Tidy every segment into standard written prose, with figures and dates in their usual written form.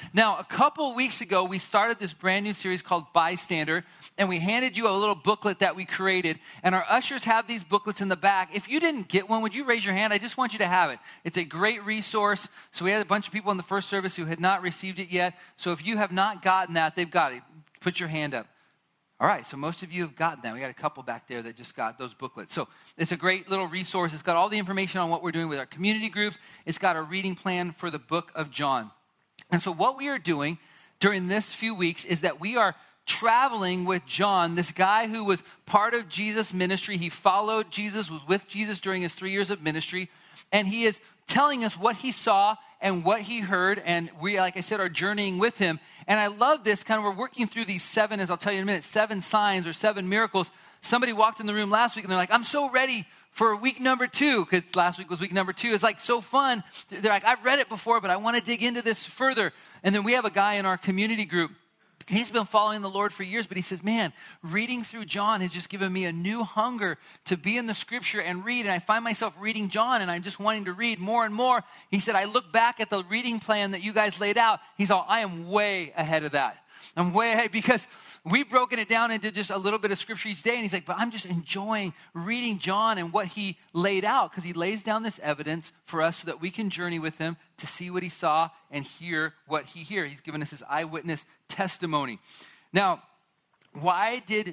Now, a couple weeks ago, we started this brand new series called Bystander, and we handed you a little booklet that we created, and our ushers have these booklets in the back. If you didn't get one, would you raise your hand? I just want you to have it. It's a great resource. So we had a bunch of people in the first service who had not received it yet. So if you have not gotten that, they've got it. Put your hand up. All right, so most of you have gotten that. We got a couple back there that just got those booklets. So it's a great little resource. It's got all the information on what we're doing with our community groups. It's got a reading plan for the book of John. And so what we are doing during this few weeks is that we are traveling with John, this guy who was part of Jesus' ministry. He followed Jesus, was with Jesus during his 3 years of ministry. And he is telling us what he saw and what he heard, and we, like I said, are journeying with him. And I love this, we're working through these 7, as I'll tell you in a minute, 7 signs or 7 miracles. Somebody walked in the room last week and they're like, I'm so ready for week number 2, because last week was week number 2. It's like so fun. They're like, I've read it before, but I want to dig into this further. And then we have a guy in our community group. He's been following the Lord for years, but he says, man, reading through John has just given me a new hunger to be in the scripture and read. And I find myself reading John and I'm just wanting to read more and more. He said, I look back at the reading plan that you guys laid out. He's all, I am way ahead of that. I'm way ahead because we've broken it down into just a little bit of scripture each day. And he's like, but I'm just enjoying reading John and what he laid out, because he lays down this evidence for us so that we can journey with him to see what he saw and hear what he heard. He's given us his eyewitness testimony. Now, why did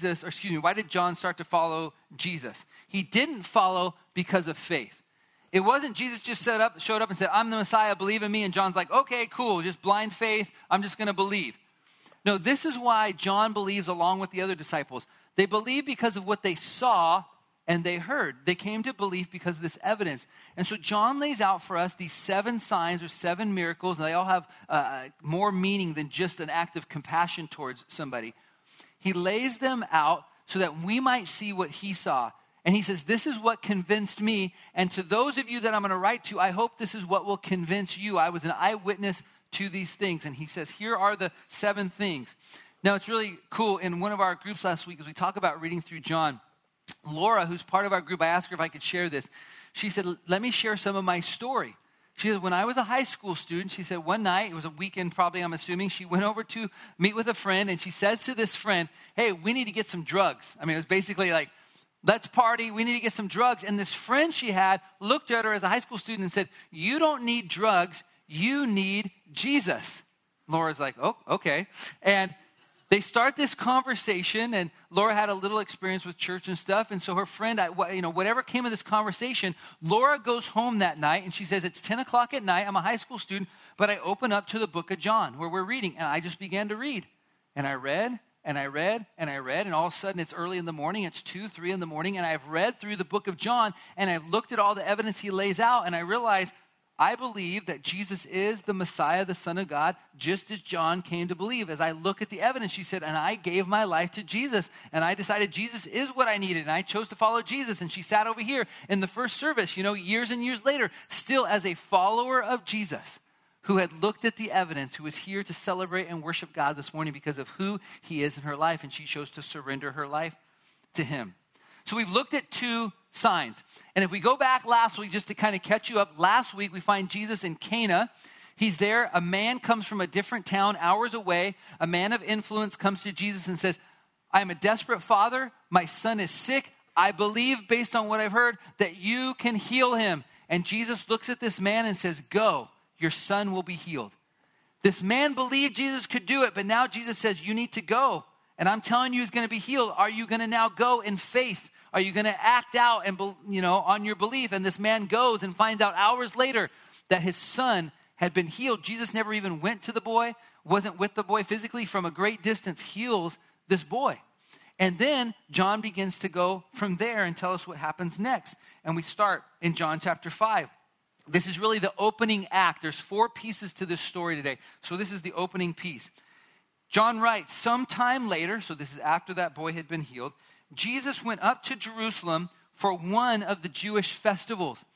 John start to follow Jesus? He didn't follow because of faith. It wasn't Jesus just showed up and said, I'm the Messiah, believe in me. And John's like, okay, cool, just blind faith. I'm just going to believe. No, this is why John believes along with the other disciples. They believe because of what they saw and they heard. They came to belief because of this evidence. And so John lays out for us these 7 signs or 7 miracles, and they all have more meaning than just an act of compassion towards somebody. He lays them out so that we might see what he saw. And he says, this is what convinced me. And to those of you that I'm going to write to, I hope this is what will convince you. I was an eyewitness to these things. And he says, here are the 7 things. Now, it's really cool. In one of our groups last week, as we talk about reading through John, Laura, who's part of our group, I asked her if I could share this. She said, let me share some of my story. She said, when I was a high school student, she said one night, it was a weekend probably, I'm assuming, she went over to meet with a friend, and she says to this friend, hey, we need to get some drugs. I mean, it was basically like, let's party, we need to get some drugs. And this friend she had looked at her as a high school student and said, you don't need drugs, you need Jesus. Laura's like, oh, okay. And they start this conversation, and Laura had a little experience with church and stuff. And so her friend, whatever came of this conversation, Laura goes home that night, and she says, it's 10 o'clock at night. I'm a high school student, but I open up to the book of John where we're reading. And I just began to read. And I read, and I read, and I read. And all of a sudden, it's early in the morning. It's 2, 3 in the morning. And I've read through the book of John, and I've looked at all the evidence he lays out. And I realized I believe that Jesus is the Messiah, the Son of God, just as John came to believe. As I look at the evidence, she said, and I gave my life to Jesus, and I decided Jesus is what I needed, and I chose to follow Jesus. And she sat over here in the first service, years and years later, still as a follower of Jesus, who had looked at the evidence, who was here to celebrate and worship God this morning because of who he is in her life, and she chose to surrender her life to him. So we've looked at 2 signs. And if we go back last week, just to kind of catch you up, last week we find Jesus in Cana. He's there. A man comes from a different town hours away. A man of influence comes to Jesus and says, I am a desperate father. My son is sick. I believe, based on what I've heard, that you can heal him. And Jesus looks at this man and says, go, your son will be healed. This man believed Jesus could do it, but now Jesus says, you need to go. And I'm telling you he's going to be healed. Are you going to now go in faith? Are you going to act out and on your belief? And this man goes and finds out hours later that his son had been healed. Jesus never even went to the boy, wasn't with the boy physically, from a great distance, heals this boy. And then John begins to go from there and tell us what happens next. And we start in John chapter 5. This is really the opening act. There's 4 pieces to this story today. So this is the opening piece. John writes, sometime later, so this is after that boy had been healed, Jesus went up to Jerusalem for one of the Jewish festivals.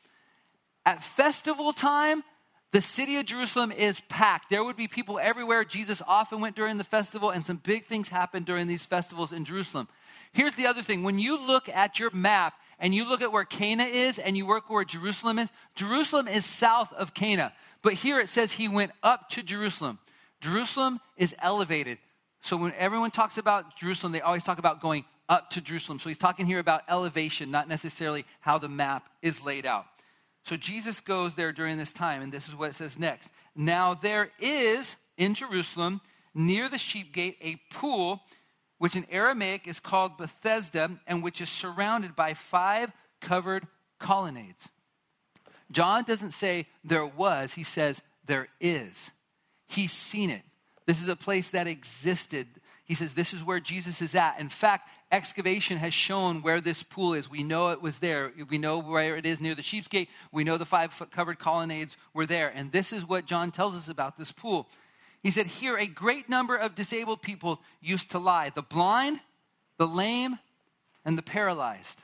At festival time, the city of Jerusalem is packed. There would be people everywhere. Jesus often went during the festival, and some big things happened during these festivals in Jerusalem. Here's the other thing. When you look at your map and you look at where Cana is and you look where Jerusalem is south of Cana. But here it says he went up to Jerusalem. Jerusalem is elevated. So when everyone talks about Jerusalem, they always talk about going up to Jerusalem. So he's talking here about elevation, not necessarily how the map is laid out. So Jesus goes there during this time, and this is what it says next. Now there is in Jerusalem, near the sheep gate, a pool, which in Aramaic is called Bethesda, and which is surrounded by 5 covered colonnades. John doesn't say there was, he says there is. He's seen it. This is a place that existed. He says this is where Jesus is at. In fact, excavation has shown where this pool is. We know it was there. We know where it is near the sheep's gate. We know the 5 covered colonnades were there. And this is what John tells us about this pool. He said, here a great number of disabled people used to lie. The blind, the lame, and the paralyzed.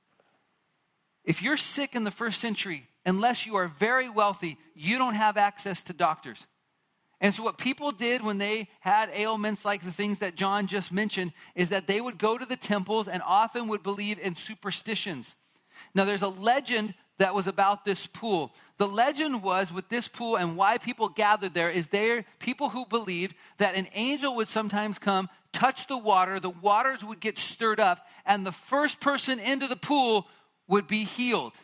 If you're sick in the first century, unless you are very wealthy, you don't have access to doctors. And so what people did when they had ailments like the things that John just mentioned is that they would go to the temples and often would believe in superstitions. Now there's a legend that was about this pool. The legend was with this pool and why people gathered there is there people who believed that an angel would sometimes come, touch the waters would get stirred up, and the first person into the pool would be healed.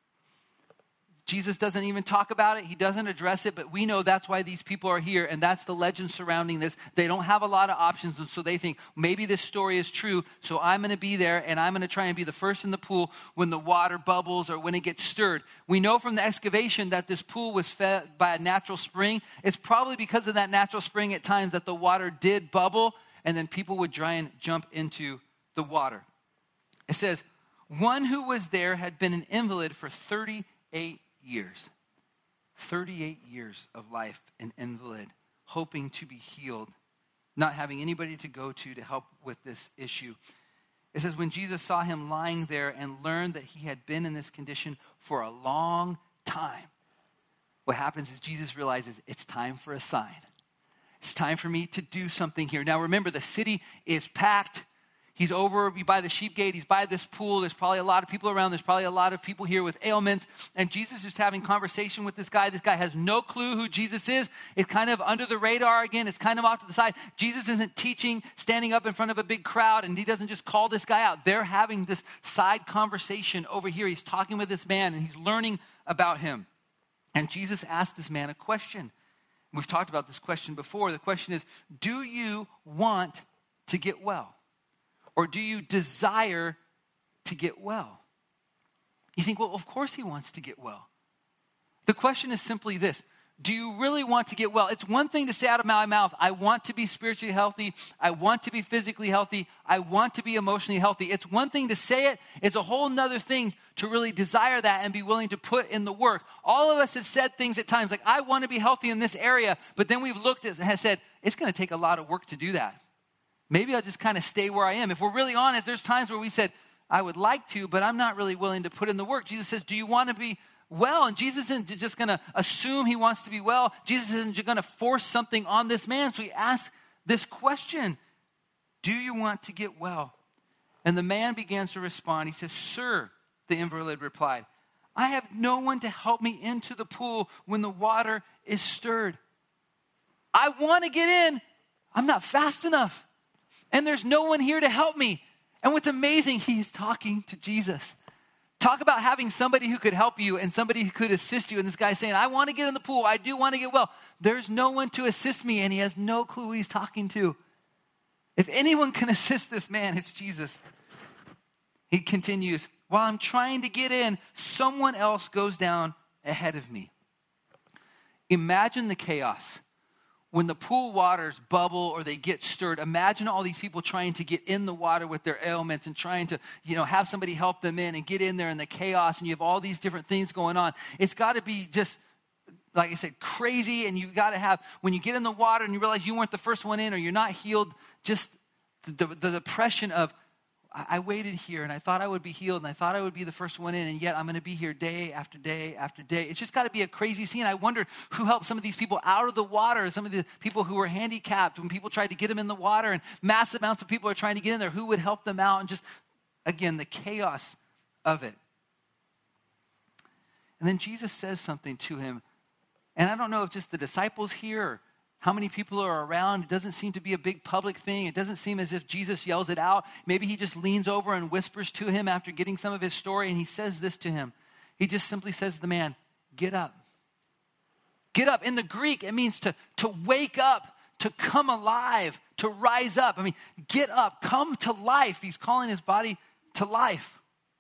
Jesus doesn't even talk about it. He doesn't address it, but we know that's why these people are here, and that's the legend surrounding this. They don't have a lot of options, and so they think, maybe this story is true, so I'm going to be there, and I'm going to try and be the first in the pool when the water bubbles or when it gets stirred. We know from the excavation that this pool was fed by a natural spring. It's probably because of that natural spring at times that the water did bubble, and then people would try and jump into the water. It says, one who was there had been an invalid for 38 years. 38 years of life, an invalid, hoping to be healed, not having anybody to go to help with this issue. It says, when Jesus saw him lying there and learned that he had been in this condition for a long time, what happens is Jesus realizes it's time for a sign. It's time for me to do something here. Now remember, the city is packed. He's over by the sheep gate. He's by this pool. There's probably a lot of people around. There's probably a lot of people here with ailments. And Jesus is having conversation with this guy. This guy has no clue who Jesus is. It's kind of under the radar again. It's kind of off to the side. Jesus isn't teaching, standing up in front of a big crowd, and he doesn't just call this guy out. They're having this side conversation over here. He's talking with this man, and he's learning about him. And Jesus asked this man a question. We've talked about this question before. The question is, do you want to get well? Or do you desire to get well? You think, well, of course he wants to get well. The question is simply this. Do you really want to get well? It's one thing to say out of my mouth, I want to be spiritually healthy. I want to be physically healthy. I want to be emotionally healthy. It's one thing to say it. It's a whole nother thing to really desire that and be willing to put in the work. All of us have said things at times like, I want to be healthy in this area. But then we've looked at and has said, it's going to take a lot of work to do that. Maybe I'll just kind of stay where I am. If we're really honest, there's times where we said, I would like to, but I'm not really willing to put in the work. Jesus says, do you want to be well? And Jesus isn't just going to assume he wants to be well. Jesus isn't going to force something on this man. So he asks this question, do you want to get well? And the man begins to respond. He says, sir, the invalid replied, I have no one to help me into the pool when the water is stirred. I want to get in. I'm not fast enough. And there's no one here to help me. And what's amazing, he's talking to Jesus. Talk about having somebody who could help you and somebody who could assist you. And this guy's saying, I want to get in the pool. I do want to get well. There's no one to assist me. And he has no clue who he's talking to. If anyone can assist this man, it's Jesus. He continues, while I'm trying to get in, someone else goes down ahead of me. Imagine the chaos. When the pool waters bubble or they get stirred, imagine all these people trying to get in the water with their ailments and trying to, have somebody help them in and get in there in the chaos, and you have all these different things going on. It's got to be just, like I said, crazy, and you got to have, when you get in the water and you realize you weren't the first one in or you're not healed, just the depression of, I waited here and I thought I would be healed and I thought I would be the first one in, and yet I'm going to be here day after day after day. It's just got to be a crazy scene. I wonder who helped some of these people out of the water, some of the people who were handicapped when people tried to get them in the water, and massive amounts of people are trying to get in there. Who would help them out? And just, again, the chaos of it. And then Jesus says something to him. And I don't know if just the disciples here, or how many people are around. It doesn't seem to be a big public thing. It doesn't seem as if Jesus yells it out. Maybe he just leans over and whispers to him after getting some of his story, and he says this to him. He just simply says to the man, get up. Get up. In the Greek, it means to wake up, to come alive, to rise up. I mean, get up, come to life. He's calling his body to life.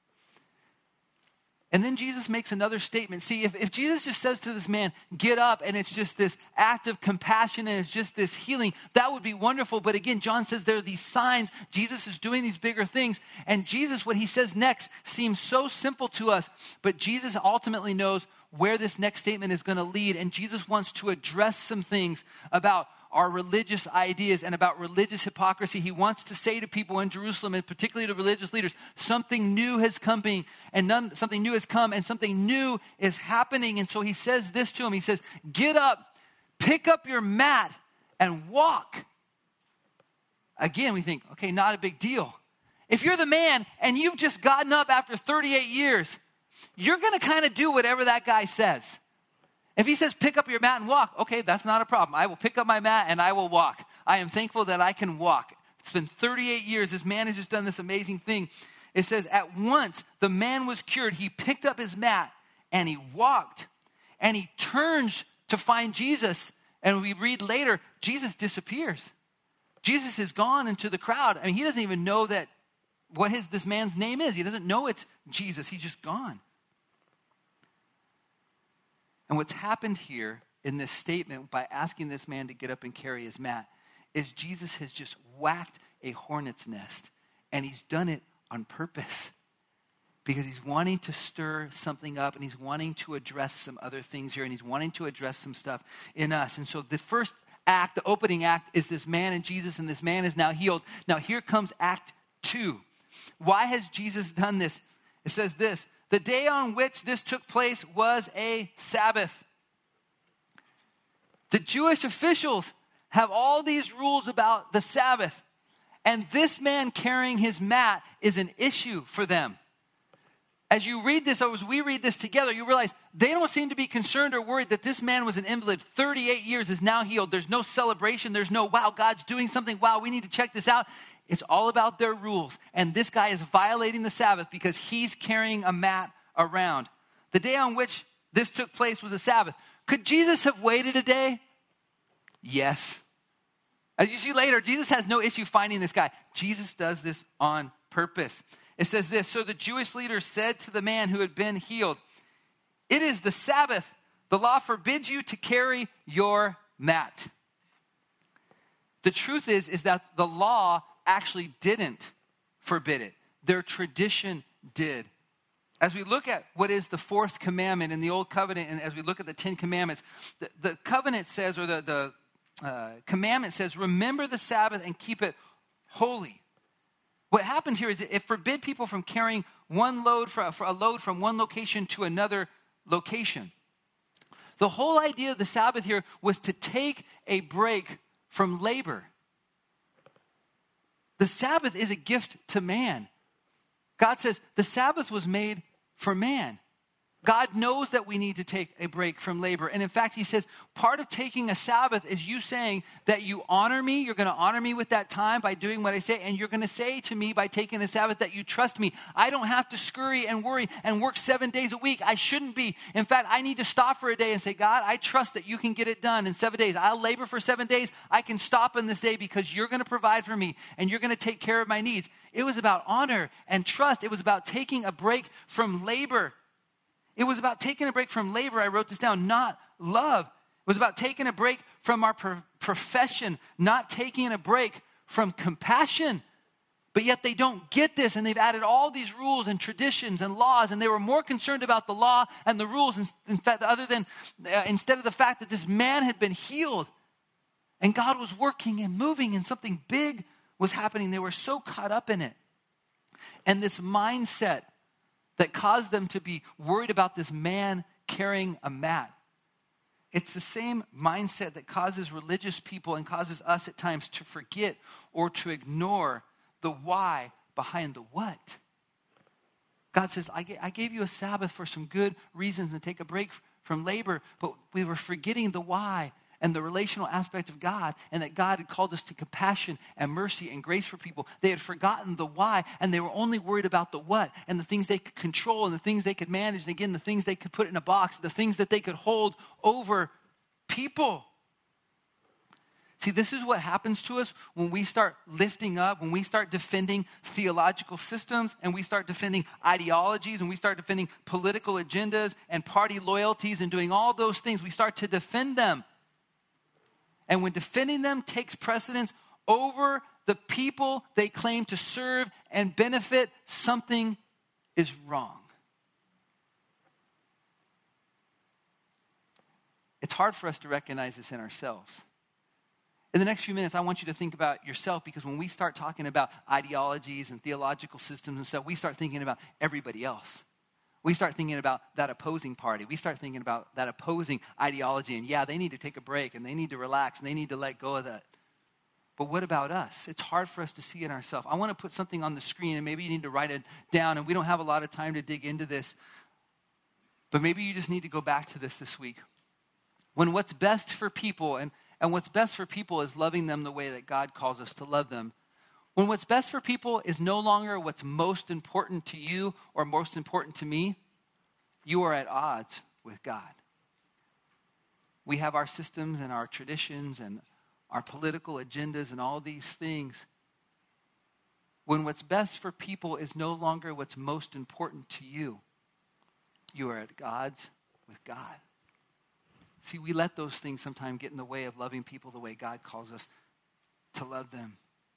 And then Jesus makes another statement. See, if Jesus just says to this man, get up, and it's just this act of compassion and it's just this healing, that would be wonderful. But again, John says there are these signs. Jesus is doing these bigger things. And Jesus, what he says next seems so simple to us, but Jesus ultimately knows where this next statement is going to lead. And Jesus wants to address some things about our religious ideas and about religious hypocrisy. He wants to say to people in Jerusalem, and particularly to religious leaders, something new has come, and something new has come, and something new is happening. And so he says this to him. He says, get up, pick up your mat, and walk. Again, we think, okay, not a big deal. If you're the man and you've just gotten up after 38 years, you're going to kind of do whatever that guy says. If he says, pick up your mat and walk, okay, that's not a problem. I will pick up my mat and I will walk. I am thankful that I can walk. It's been 38 years. This man has just done this amazing thing. It says, at once the man was cured. He picked up his mat and he walked. And he turns to find Jesus. And we read later, Jesus disappears. Jesus is gone into the crowd. I mean, he doesn't even know what this man's name is. He doesn't know it's Jesus. He's just gone. And what's happened here in this statement by asking this man to get up and carry his mat is Jesus has just whacked a hornet's nest. And he's done it on purpose because he's wanting to stir something up, and he's wanting to address some other things here, and he's wanting to address some stuff in us. And so the first act, the opening act, is this man and Jesus, and this man is now healed. Now here comes act 2. Why has Jesus done this? It says this. The day on which this took place was a Sabbath. The Jewish officials have all these rules about the Sabbath, and this man carrying his mat is an issue for them. As you read this, or as we read this together, you realize they don't seem to be concerned or worried that this man was an invalid. 38 years is now healed. There's no celebration. There's no, wow, God's doing something. Wow, we need to check this out. It's all about their rules. And this guy is violating the Sabbath because he's carrying a mat around. The day on which this took place was a Sabbath. Could Jesus have waited a day? Yes. As you see later, Jesus has no issue finding this guy. Jesus does this on purpose. It says this, so the Jewish leaders said to the man who had been healed, it is the Sabbath. The law forbids you to carry your mat. The truth is that the law actually didn't forbid it. Their tradition did. As we look at what is the fourth commandment in the Old Covenant, and as we look at the 10 commandments, the covenant says, or the commandment says, remember the Sabbath and keep it holy. What happened here is it forbid people from carrying one load for a load from one location to another location. The whole idea of the Sabbath here was to take a break from labor. The Sabbath is a gift to man. God says the Sabbath was made for man. God knows that we need to take a break from labor. And in fact, he says, part of taking a Sabbath is you saying that you honor me. You're going to honor me with that time by doing what I say. And you're going to say to me by taking a Sabbath that you trust me. I don't have to scurry and worry and work 7 days a week. I shouldn't be. In fact, I need to stop for a day and say, God, I trust that you can get it done in 7 days. I'll labor for 7 days. I can stop in this day because you're going to provide for me and you're going to take care of my needs. It was about honor and trust. It was about taking a break from labor. It was about taking a break from labor. I wrote this down, not love. It was about taking a break from our profession, not taking a break from compassion. But yet they don't get this, and they've added all these rules and traditions and laws, and they were more concerned about the law and the rules instead of the fact that this man had been healed. And God was working and moving, and something big was happening. They were so caught up in it. And this mindset that caused them to be worried about this man carrying a mat. It's the same mindset that causes religious people and causes us at times to forget or to ignore the why behind the what. God says, I gave you a Sabbath for some good reasons to take a break from labor, but we were forgetting the why. and the relational aspect of God, and that God had called us to compassion and mercy and grace for people. They had forgotten the why, and they were only worried about the what, and the things they could control, and the things they could manage, and again, the things they could put in a box, the things that they could hold over people. See, this is what happens to us when we start lifting up, when we start defending theological systems, and we start defending ideologies, and we start defending political agendas and party loyalties and doing all those things. We start to defend them. And when defending them takes precedence over the people they claim to serve and benefit, something is wrong. It's hard for us to recognize this in ourselves. In the next few minutes, I want you to think about yourself, because when we start talking about ideologies and theological systems and stuff, we start thinking about everybody else. We start thinking about that opposing party. We start thinking about that opposing ideology. And yeah, they need to take a break, and they need to relax, and they need to let go of that. But what about us? It's hard for us to see in ourselves. I want to put something on the screen, and maybe you need to write it down. And we don't have a lot of time to dig into this. But maybe you just need to go back to this week. When what's best for people, and what's best for people is loving them the way that God calls us to love them. When what's best for people is no longer what's most important to you or most important to me, you are at odds with God. We have our systems and our traditions and our political agendas and all these things. When what's best for people is no longer what's most important to you, you are at odds with God. See, we let those things sometimes get in the way of loving people the way God calls us to love them.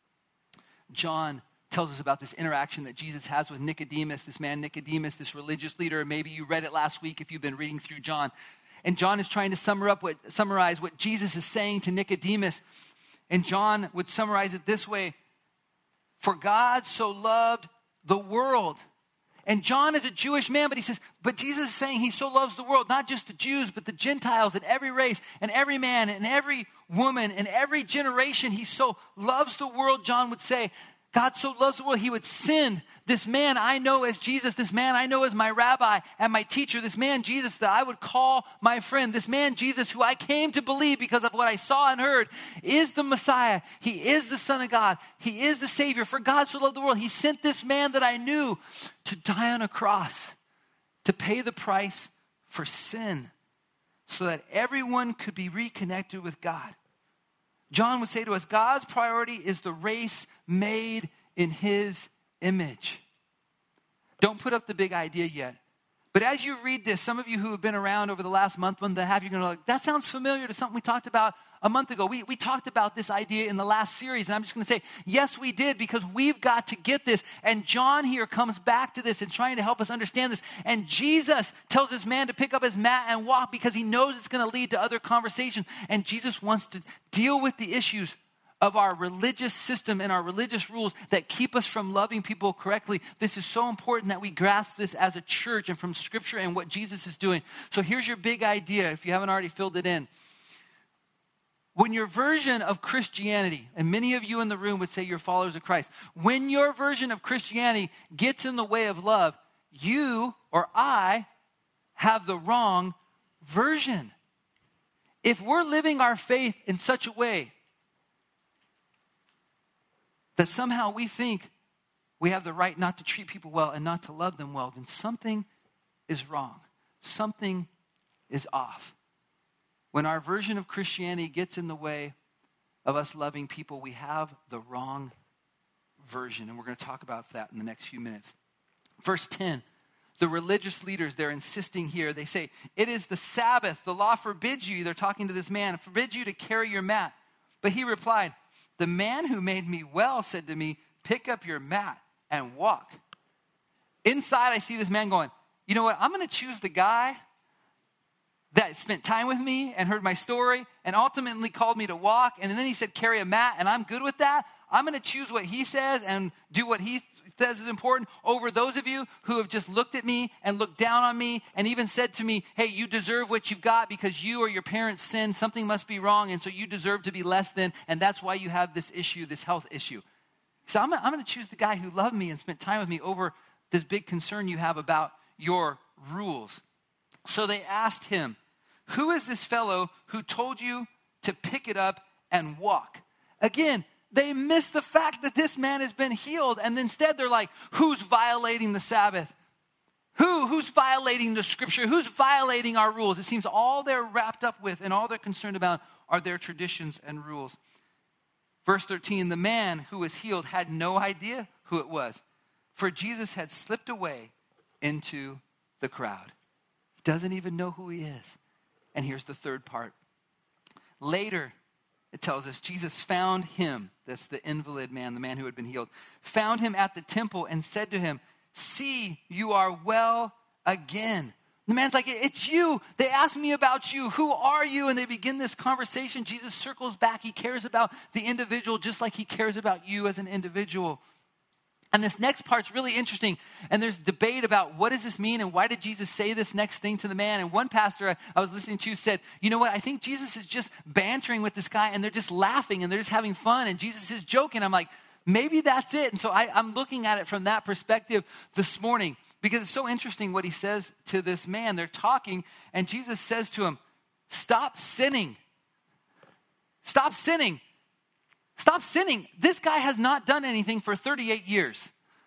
John tells us about this interaction that Jesus has with Nicodemus, this man Nicodemus, this religious leader. Maybe you read it last week if you've been reading through John. And John is trying to summarize what Jesus is saying to Nicodemus. And John would summarize it this way: for God so loved the world. And John is a Jewish man, but he says, but Jesus is saying he so loves the world, not just the Jews, but the Gentiles and every race and every man and every woman and every generation. He so loves the world, John would say. God so loves the world, he would send this man I know as Jesus, this man I know as my rabbi and my teacher, this man Jesus that I would call my friend, this man Jesus who I came to believe because of what I saw and heard is the Messiah. He is the Son of God. He is the Savior. For God so loved the world, he sent this man that I knew to die on a cross, to pay the price for sin, so that everyone could be reconnected with God. John would say to us, God's priority is the race made in his image. Don't put up the big idea yet. But as you read this, some of you who have been around over the last month and a half, you're going to like, that sounds familiar to something we talked about a month ago. We talked about this idea in the last series, and I'm just going to say, yes, we did, because we've got to get this. And John here comes back to this and trying to help us understand this. And Jesus tells this man to pick up his mat and walk because he knows it's going to lead to other conversations. And Jesus wants to deal with the issues of our religious system and our religious rules that keep us from loving people correctly. This is so important that we grasp this as a church and from Scripture and what Jesus is doing. So here's your big idea, if you haven't already filled it in. When your version of Christianity, and many of you in the room would say you're followers of Christ, when your version of Christianity gets in the way of love, you or I have the wrong version. If we're living our faith in such a way that somehow we think we have the right not to treat people well and not to love them well, then something is wrong. Something is off. When our version of Christianity gets in the way of us loving people, we have the wrong version. And we're going to talk about that in the next few minutes. Verse 10, the religious leaders, they're insisting here. They say, it is the Sabbath. The law forbids you, they're talking to this man, forbids you to carry your mat. But he replied, the man who made me well said to me, pick up your mat and walk. Inside, I see this man going, you know what? I'm going to choose the guy that spent time with me and heard my story and ultimately called me to walk. And then he said, carry a mat, and I'm good with that. I'm going to choose what he says and do what he says is important over those of you who have just looked at me and looked down on me and even said to me, hey, you deserve what you've got because you or your parents sinned. Something must be wrong, and so you deserve to be less than, and that's why you have this issue, this health issue. So I'm going to choose the guy who loved me and spent time with me over this big concern you have about your rules. So they asked him, who is this fellow who told you to pick it up and walk. Again, they miss the fact that this man has been healed. And instead they're like, who's violating the Sabbath? Who's violating the scripture? Who's violating our rules? It seems all they're wrapped up with and all they're concerned about are their traditions and rules. Verse 13, the man who was healed had no idea who it was, for Jesus had slipped away into the crowd. He doesn't even know who he is. And here's the third part. Later, it tells us Jesus found him, that's the invalid man, the man who had been healed, found him at the temple and said to him, "See, you are well again." The man's like, "It's you. They asked me about you. Who are you?" And they begin this conversation. Jesus circles back. He cares about the individual just like he cares about you as an individual. And this next part's really interesting. And there's debate about what does this mean and why did Jesus say this next thing to the man? And one pastor I was listening to said, you know what? I think Jesus is just bantering with this guy and they're just laughing and they're just having fun and Jesus is joking. I'm like, maybe that's it. And so I'm looking at it from that perspective this morning because it's so interesting what he says to this man. They're talking and Jesus says to him, "Stop sinning. Stop sinning. Stop sinning. This guy has not done anything for 38 years.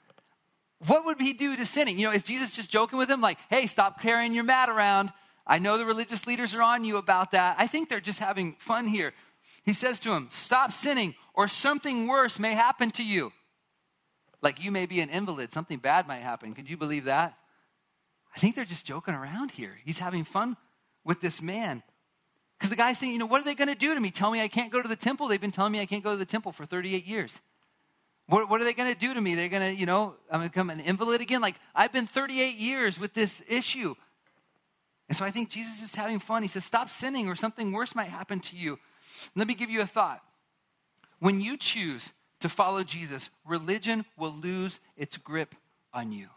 What would he do to sinning?" Is Jesus just joking with him? Like, "Hey, stop carrying your mat around. I know the religious leaders are on you about that." I think they're just having fun here. He says to him, "Stop sinning or something worse may happen to you." Like you may be an invalid. Something bad might happen. Could you believe that? I think they're just joking around here. He's having fun with this man. Because the guy's thinking, what are they going to do to me? Tell me I can't go to the temple? They've been telling me I can't go to the temple for 38 years. What are they going to do to me? They're going to, I'm going to become an invalid again? Like, I've been 38 years with this issue. And so I think Jesus is just having fun. He says, "Stop sinning or something worse might happen to you." Let me give you a thought. When you choose to follow Jesus, religion will lose its grip on you.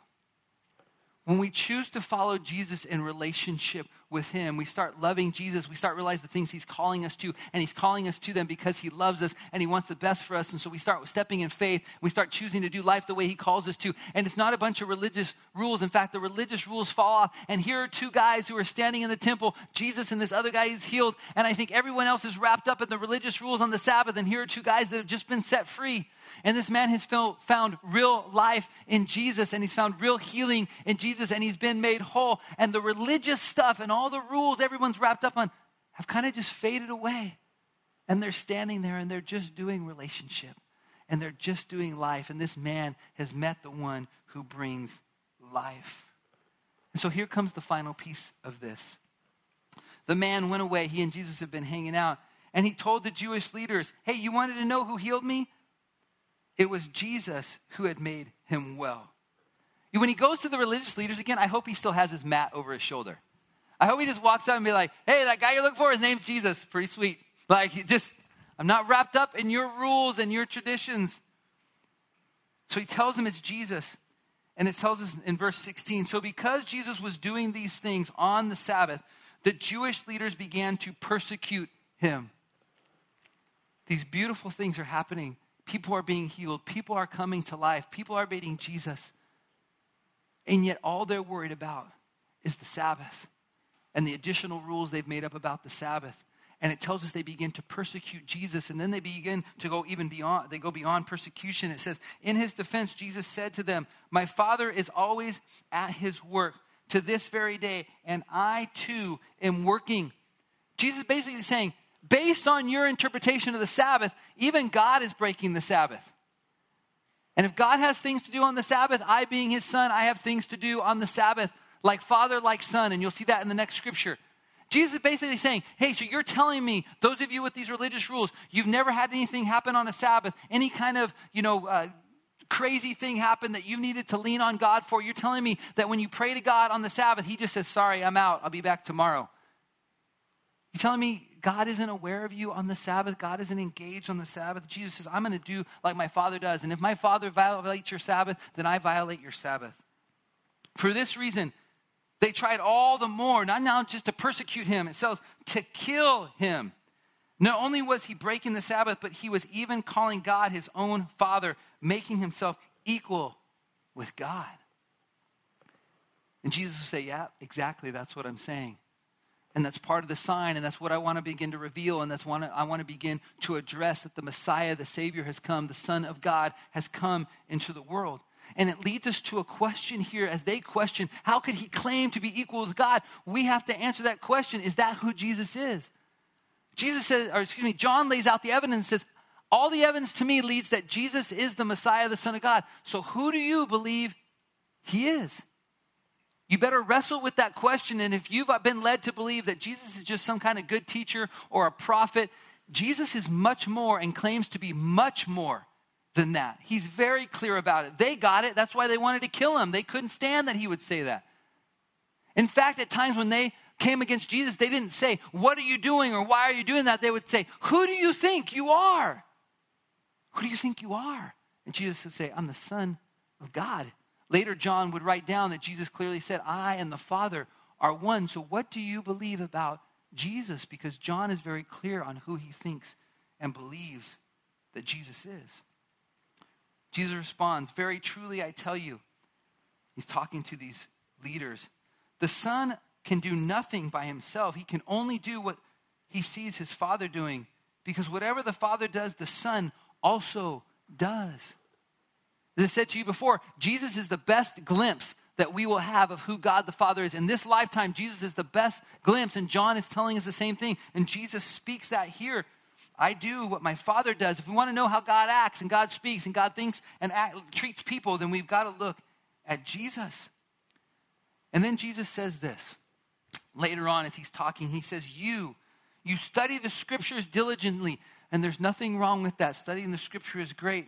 When we choose to follow Jesus in relationship with him, we start loving Jesus. We start realizing the things he's calling us to, and he's calling us to them because he loves us and he wants the best for us. And so we start stepping in faith. We start choosing to do life the way he calls us to. And it's not a bunch of religious rules. In fact, the religious rules fall off. And here are two guys who are standing in the temple, Jesus and this other guy who's healed. And I think everyone else is wrapped up in the religious rules on the Sabbath. And here are two guys that have just been set free. And this man has found real life in Jesus, and he's found real healing in Jesus, and he's been made whole. And the religious stuff and all the rules everyone's wrapped up on have kind of just faded away. And they're standing there, and they're just doing relationship, and they're just doing life. And this man has met the one who brings life. And so here comes the final piece of this. The man went away. He and Jesus have been hanging out, and he told the Jewish leaders, "Hey, you wanted to know who healed me? It was Jesus who had made him well." When he goes to the religious leaders again, I hope he still has his mat over his shoulder. I hope he just walks up and be like, "Hey, that guy you're looking for, his name's Jesus." Pretty sweet. Like, I'm not wrapped up in your rules and your traditions. So he tells them it's Jesus. And it tells us in verse 16, so because Jesus was doing these things on the Sabbath, the Jewish leaders began to persecute him. These beautiful things are happening. People are being healed. People are coming to life. People are meeting Jesus. And yet all they're worried about is the Sabbath and the additional rules they've made up about the Sabbath. And it tells us they begin to persecute Jesus. And then they begin to go even beyond. They go beyond persecution. It says, in his defense, Jesus said to them, "My Father is always at his work to this very day. And I too am working." Jesus is basically saying, based on your interpretation of the Sabbath, even God is breaking the Sabbath. And if God has things to do on the Sabbath, I being his son, I have things to do on the Sabbath, like father, like son. And you'll see that in the next scripture. Jesus is basically saying, hey, so you're telling me, those of you with these religious rules, you've never had anything happen on a Sabbath, any kind of, crazy thing happen that you needed to lean on God for. You're telling me that when you pray to God on the Sabbath, he just says, "Sorry, I'm out. I'll be back tomorrow." You're telling me God isn't aware of you on the Sabbath? God isn't engaged on the Sabbath? Jesus says, I'm going to do like my Father does. And if my Father violates your Sabbath, then I violate your Sabbath. For this reason, they tried all the more, not now just to persecute him. It says to kill him. Not only was he breaking the Sabbath, but he was even calling God his own Father, making himself equal with God. And Jesus will say, yeah, exactly, that's what I'm saying. And that's part of the sign, and that's what I want to begin to reveal, and I want to begin to address, that the Messiah, the Savior, has come, the Son of God has come into the world. And it leads us to a question here as they question, how could he claim to be equal with God? We have to answer that question. Is that who Jesus is? John lays out the evidence and says, all the evidence to me leads that Jesus is the Messiah, the Son of God. So who do you believe he is? You better wrestle with that question. And if you've been led to believe that Jesus is just some kind of good teacher or a prophet, Jesus is much more and claims to be much more than that. He's very clear about it. They got it. That's why they wanted to kill him. They couldn't stand that he would say that. In fact, at times when they came against Jesus, they didn't say, what are you doing or why are you doing that? They would say, who do you think you are? Who do you think you are? And Jesus would say, I'm the Son of God. Later, John would write down that Jesus clearly said, I and the Father are one. So what do you believe about Jesus? Because John is very clear on who he thinks and believes that Jesus is. Jesus responds, very truly I tell you, he's talking to these leaders, the Son can do nothing by himself. He can only do what he sees his Father doing, because whatever the Father does, the Son also does. As I said to you before, Jesus is the best glimpse that we will have of who God the Father is. In this lifetime, Jesus is the best glimpse, and John is telling us the same thing. And Jesus speaks that here. I do what my Father does. If we want to know how God acts and God speaks and God thinks and treats people, then we've got to look at Jesus. And then Jesus says this. Later on as he's talking, he says, you study the scriptures diligently. And there's nothing wrong with that. Studying the scripture is great.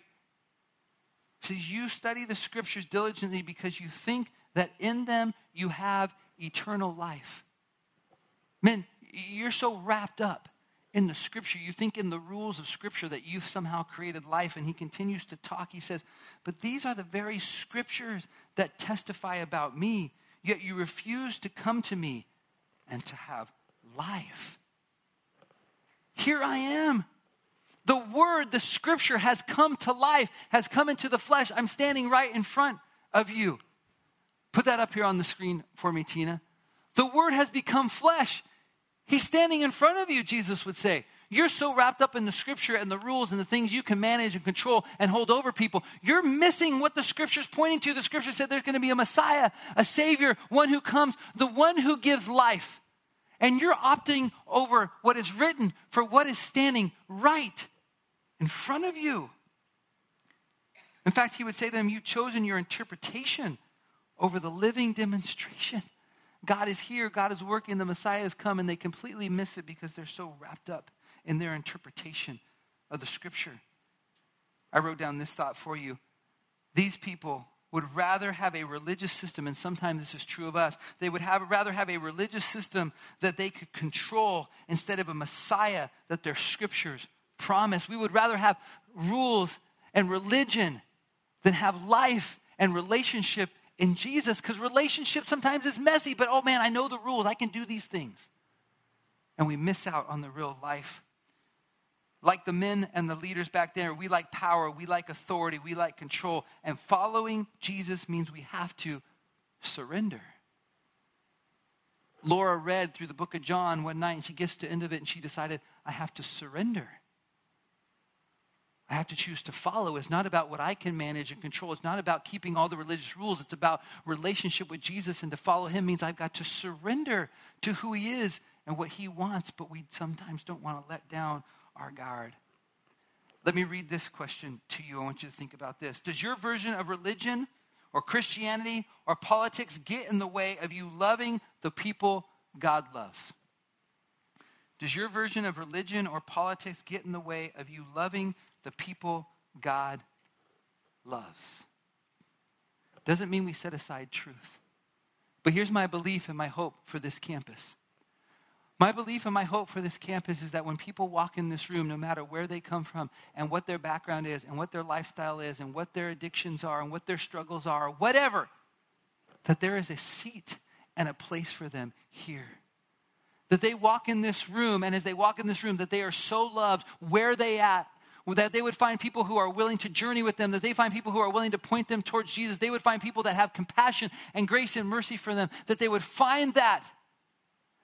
It says, you study the scriptures diligently because you think that in them you have eternal life. Man, you're so wrapped up in the scripture. You think in the rules of scripture that you've somehow created life. And he continues to talk. He says, but these are the very scriptures that testify about me. Yet you refuse to come to me and to have life. Here I am. The word, the scripture has come to life, has come into the flesh. I'm standing right in front of you. Put that up here on the screen for me, Tina. The word has become flesh. He's standing in front of you, Jesus would say. You're so wrapped up in the scripture and the rules and the things you can manage and control and hold over people. You're missing what the scripture's pointing to. The scripture said there's going to be a Messiah, a Savior, one who comes, the one who gives life. And you're opting over what is written for what is standing right in front of you. In fact, he would say to them, you've chosen your interpretation over the living demonstration. God is here, God is working, the Messiah has come, and they completely miss it because they're so wrapped up in their interpretation of the scripture. I wrote down this thought for you. These people would rather have a religious system, and sometimes this is true of us, they would rather have a religious system that they could control instead of a Messiah that their scriptures promise. We would rather have rules and religion than have life and relationship in Jesus, because relationship sometimes is messy, but oh man, I know the rules. I can do these things. And we miss out on the real life. Like the men and the leaders back there, we like power, we like authority, we like control. And following Jesus means we have to surrender. Laura read through the book of John one night, and she gets to the end of it, and she decided, I have to surrender. I have to choose to follow. It's not about what I can manage and control. It's not about keeping all the religious rules. It's about relationship with Jesus, and to follow him means I've got to surrender to who he is and what he wants, but we sometimes don't want to let down our guard. Let me read this question to you. I want you to think about this. Does your version of religion or Christianity or politics get in the way of you loving the people God loves? Does your version of religion or politics get in the way of you loving the people God loves? Doesn't mean we set aside truth. But here's my belief and my hope for this campus. My belief and my hope for this campus is that when people walk in this room, no matter where they come from and what their background is and what their lifestyle is and what their addictions are and what their struggles are, whatever, that there is a seat and a place for them here. That they walk in this room, and as they walk in this room, that they are so loved where they at, that they would find people who are willing to journey with them, that they find people who are willing to point them towards Jesus. They would find people that have compassion and grace and mercy for them, that they would find that.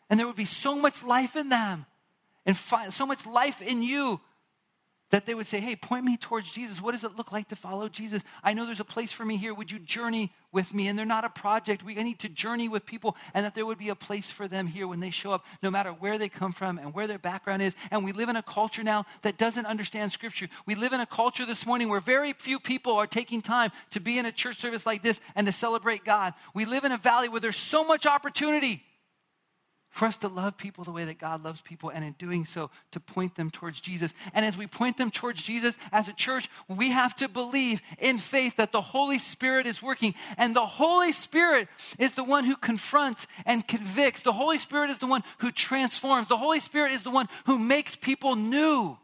And there would be so much life in them and so much life in you that they would say, hey, point me towards Jesus. What does it look like to follow Jesus? I know there's a place for me here. Would you journey with me? And they're not a project. I need to journey with people, and that there would be a place for them here when they show up, no matter where they come from and where their background is. And we live in a culture now that doesn't understand Scripture. We live in a culture this morning where very few people are taking time to be in a church service like this and to celebrate God. We live in a valley where there's so much opportunity for us to love people the way that God loves people, and in doing so, to point them towards Jesus. And as we point them towards Jesus as a church, we have to believe in faith that the Holy Spirit is working. And the Holy Spirit is the one who confronts and convicts. The Holy Spirit is the one who transforms. The Holy Spirit is the one who makes people new.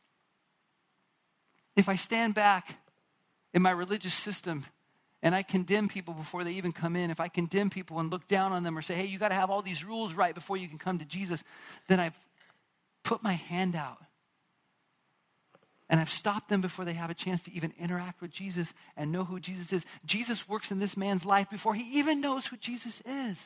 If I stand back in my religious system and I condemn people before they even come in, if I condemn people and look down on them or say, hey, you got to have all these rules right before you can come to Jesus, then I've put my hand out and I've stopped them before they have a chance to even interact with Jesus and know who Jesus is. Jesus works in this man's life before he even knows who Jesus is.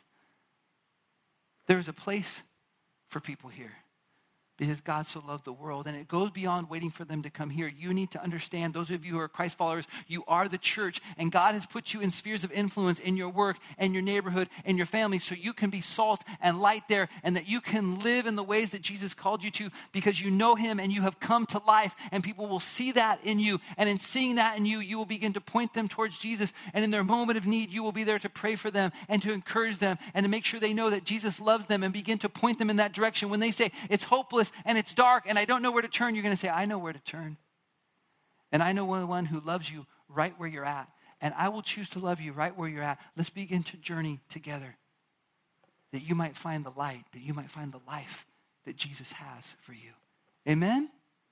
There is a place for people here, because God so loved the world. And it goes beyond waiting for them to come here. You need to understand, those of you who are Christ followers, you are the church. And God has put you in spheres of influence in your work and your neighborhood and your family, so you can be salt and light there, and that you can live in the ways that Jesus called you to, because you know him and you have come to life, and people will see that in you. And in seeing that in you, you will begin to point them towards Jesus. And in their moment of need, you will be there to pray for them and to encourage them and to make sure they know that Jesus loves them, and begin to point them in that direction. When they say, it's hopeless and it's dark and I don't know where to turn, you're going to say, I know where to turn. And I know one who loves you right where you're at. And I will choose to love you right where you're at. Let's begin to journey together, that you might find the light, that you might find the life that Jesus has for you. Amen?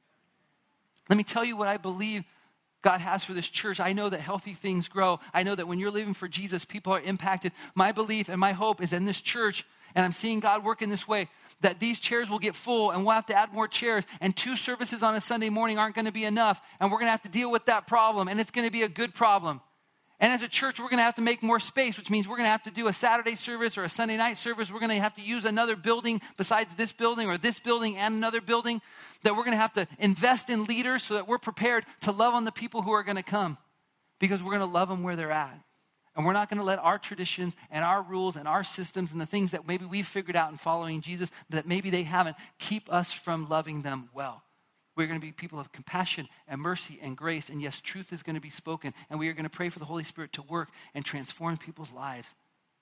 Let me tell you what I believe God has for this church. I know that healthy things grow. I know that when you're living for Jesus, people are impacted. My belief and my hope is in this church, and I'm seeing God work in this way, that these chairs will get full and we'll have to add more chairs, and 2 services on a Sunday morning aren't going to be enough, and we're going to have to deal with that problem, and it's going to be a good problem. And as a church, we're going to have to make more space, which means we're going to have to do a Saturday service or a Sunday night service. We're going to have to use another building besides this building, or this building and another building, that we're going to have to invest in leaders so that we're prepared to love on the people who are going to come, because we're going to love them where they're at. And we're not going to let our traditions and our rules and our systems and the things that maybe we've figured out in following Jesus, that maybe they haven't, keep us from loving them well. We're going to be people of compassion and mercy and grace. And yes, truth is going to be spoken. And we are going to pray for the Holy Spirit to work and transform people's lives.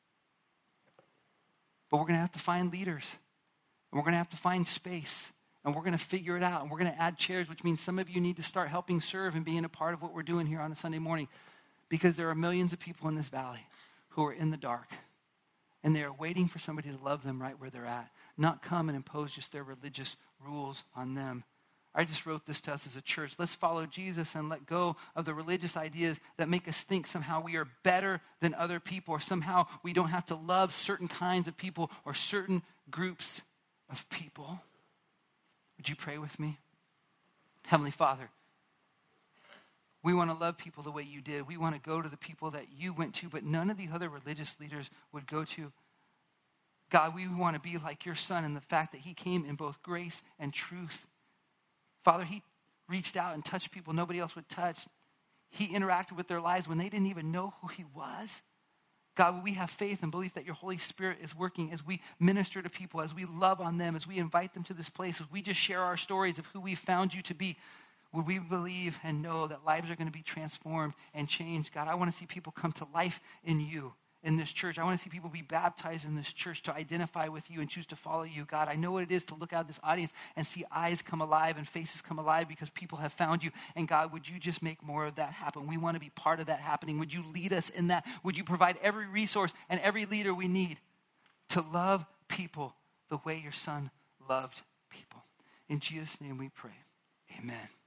But we're going to have to find leaders. And we're going to have to find space. And we're going to figure it out. And we're going to add chairs, which means some of you need to start helping serve and being a part of what we're doing here on a Sunday morning. Because there are millions of people in this valley who are in the dark. And they are waiting for somebody to love them right where they're at. Not come and impose just their religious rules on them. I just wrote this to us as a church. Let's follow Jesus and let go of the religious ideas that make us think somehow we are better than other people, or somehow we don't have to love certain kinds of people or certain groups of people. Would you pray with me? Heavenly Father, we want to love people the way you did. We want to go to the people that you went to, but none of the other religious leaders would go to. God, we want to be like your son in the fact that he came in both grace and truth. Father, he reached out and touched people nobody else would touch. He interacted with their lives when they didn't even know who he was. God, we have faith and belief that your Holy Spirit is working as we minister to people, as we love on them, as we invite them to this place, as we just share our stories of who we found you to be. Would we believe and know that lives are going to be transformed and changed? God, I want to see people come to life in you, in this church. I want to see people be baptized in this church to identify with you and choose to follow you. God, I know what it is to look out this audience and see eyes come alive and faces come alive because people have found you. And God, would you just make more of that happen? We want to be part of that happening. Would you lead us in that? Would you provide every resource and every leader we need to love people the way your son loved people? In Jesus' name we pray. Amen.